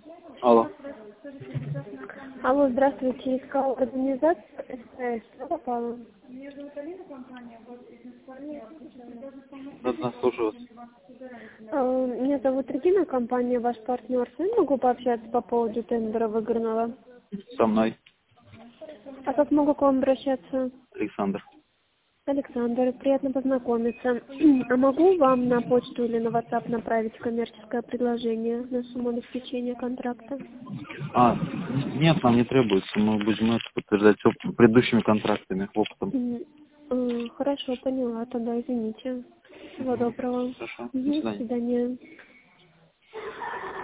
Алло. Алло, здравствуйте, искала организацию СТС. Что попало? Да, слушаю вас. Меня зовут Регина, компания «Ваш партнер». Я могу пообщаться по поводу тендера выигранного? Со мной А как могу к вам обращаться? Александр. Александр, приятно познакомиться. А могу вам на почту или на WhatsApp направить коммерческое предложение на сумму обеспечения контракта? Нет, нам не требуется. Мы будем это подтверждать предыдущими контрактами, опытом. Хорошо, поняла. Тогда извините. Всего доброго. Хорошо. До До свидания. свидания.